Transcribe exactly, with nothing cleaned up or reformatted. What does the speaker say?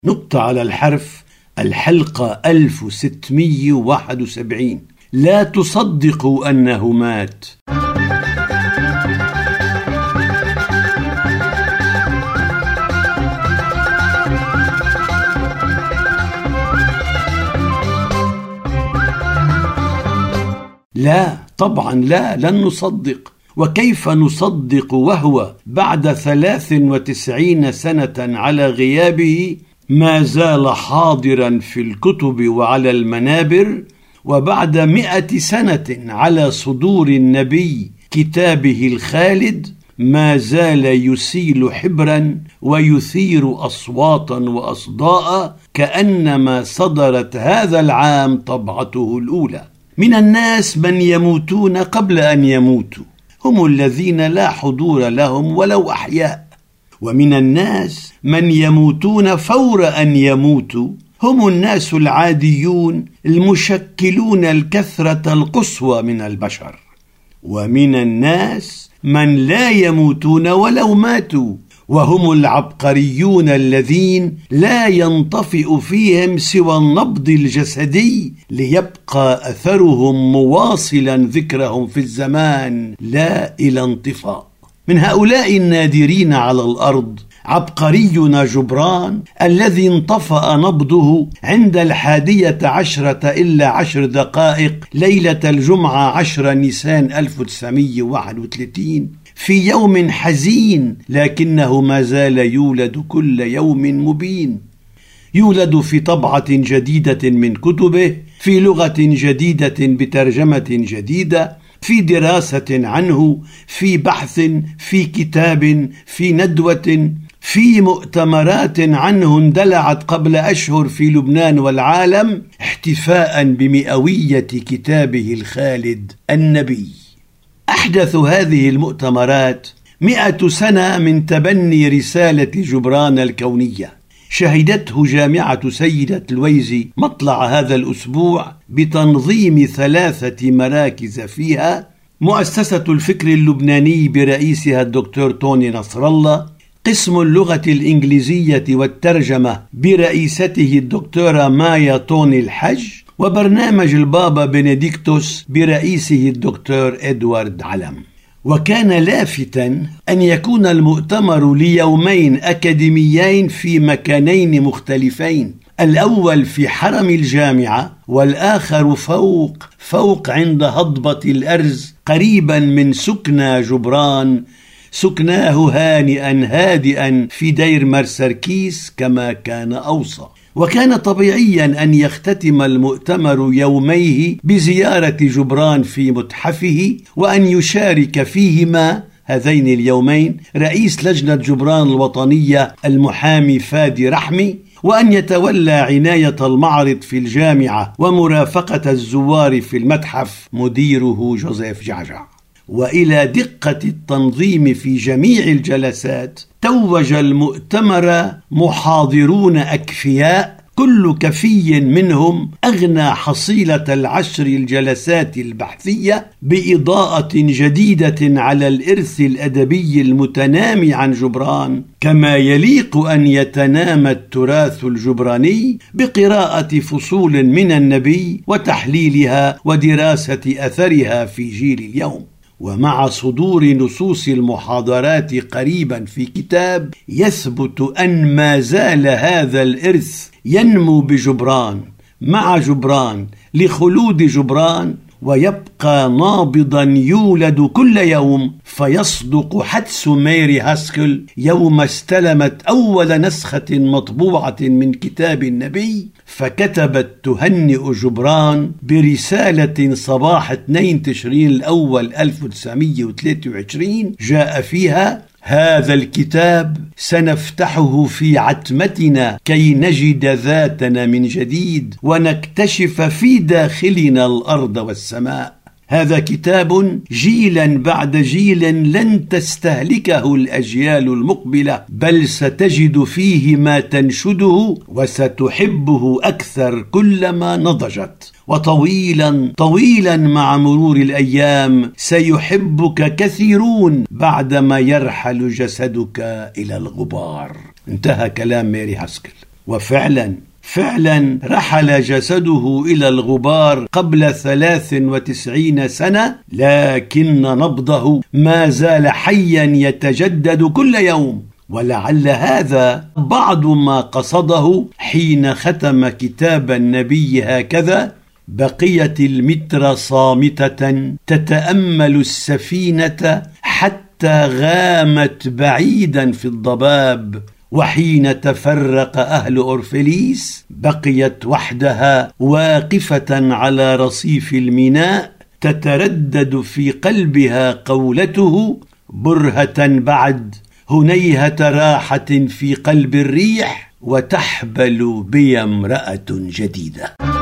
نقطة على الحرف. الحلقة ألف وستمئة وواحد وسبعين. لا تصدقوا أنه مات. لا، طبعا لا، لن نصدق. وكيف نصدق وهو بعد ثلاث وتسعين سنة على غيابه ما زال حاضرا في الكتب وعلى المنابر، وبعد مئة سنة على صدور النبي كتابه الخالد ما زال يسيل حبرا ويثير أصواتا وأصداء كأنما صدرت هذا العام طبعته الأولى. من الناس من يموتون قبل أن يموتوا، هم الذين لا حضور لهم ولو أحياء. ومن الناس من يموتون فور أن يموتوا، هم الناس العاديون المشكلون الكثرة القصوى من البشر. ومن الناس من لا يموتون ولو ماتوا، وهم العبقريون الذين لا ينطفئ فيهم سوى النبض الجسدي ليبقى أثرهم مواصلا ذكرهم في الزمان لا إلى انطفاء. من هؤلاء النادرين على الأرض عبقرينا جبران الذي انطفأ نبضه عند الحادية عشرة إلا عشر دقائق ليلة الجمعة عشر نيسان ألف وتسعمئة وواحد وثلاثين في يوم حزين، لكنه ما زال يولد كل يوم مبين. يولد في طبعة جديدة من كتبه، في لغة جديدة بترجمة جديدة، في دراسة عنه، في بحث، في كتاب، في ندوة، في مؤتمرات عنه اندلعت قبل أشهر في لبنان والعالم احتفاء بمئوية كتابه الخالد النبي. أحدث هذه المؤتمرات مئة سنة من تبني رسالة جبران الكونية. شهدته جامعة سيدة الويزي مطلع هذا الأسبوع بتنظيم ثلاثة مراكز فيها: مؤسسة الفكر اللبناني برئيسها الدكتور توني نصر الله، قسم اللغة الإنجليزية والترجمة برئيسته الدكتورة مايا توني الحج، وبرنامج البابا بنديكتوس برئيسه الدكتور إدوارد علم. وكان لافتا أن يكون المؤتمر ليومين أكاديميين في مكانين مختلفين، الأول في حرم الجامعة والآخر فوق فوق عند هضبة الأرز قريبا من سكنى جبران، سكناه هانئا هادئا في دير مرسركيس كما كان أوصى. وكان طبيعيا أن يختتم المؤتمر يوميه بزيارة جبران في متحفه، وأن يشارك فيهما هذين اليومين رئيس لجنة جبران الوطنية المحامي فادي رحمي، وأن يتولى عناية المعرض في الجامعة ومرافقة الزوار في المتحف مديره جوزيف جعجع. وإلى دقة التنظيم في جميع الجلسات توج المؤتمر محاضرون أكفياء، كل كفي منهم أغنى حصيلة العشر الجلسات البحثية بإضاءة جديدة على الإرث الأدبي المتنامي عن جبران، كما يليق أن يتنامى التراث الجبراني بقراءة فصول من النبي وتحليلها ودراسة أثرها في جيل اليوم. ومع صدور نصوص المحاضرات قريبا في كتاب، يثبت أن ما زال هذا الإرث ينمو بجبران مع جبران لخلود جبران، ويبقى نابضا يولد كل يوم، فيصدق حدس ميري هاسكل يوم استلمت أول نسخة مطبوعة من كتاب النبي، فكتبت تهنئ جبران برسالة صباح اثنين تشرين الأول ألف وتسعمئة وثلاثة وعشرين جاء فيها: هذا الكتاب سنفتحه في عتمتنا كي نجد ذاتنا من جديد ونكتشف في داخلنا الأرض والسماء. هذا كتاب جيلا بعد جيل لن تستهلكه الأجيال المقبلة، بل ستجد فيه ما تنشده وستحبه أكثر كلما نضجت. وطويلا طويلا مع مرور الأيام سيحبك كثيرون بعدما يرحل جسدك إلى الغبار. انتهى كلام ميري هاسكل. وفعلا فعلا رحل جسده إلى الغبار قبل ثلاث وتسعين سنة، لكن نبضه ما زال حيا يتجدد كل يوم. ولعل هذا بعض ما قصده حين ختم كتاب النبي هكذا: بقيت المتر صامتة تتأمل السفينة حتى غامت بعيدا في الضباب، وحين تفرق أهل أورفليس بقيت وحدها واقفة على رصيف الميناء، تتردد في قلبها قولته: برهة بعد، هنيهة راحة في قلب الريح، وتحبل بي امرأة جديدة.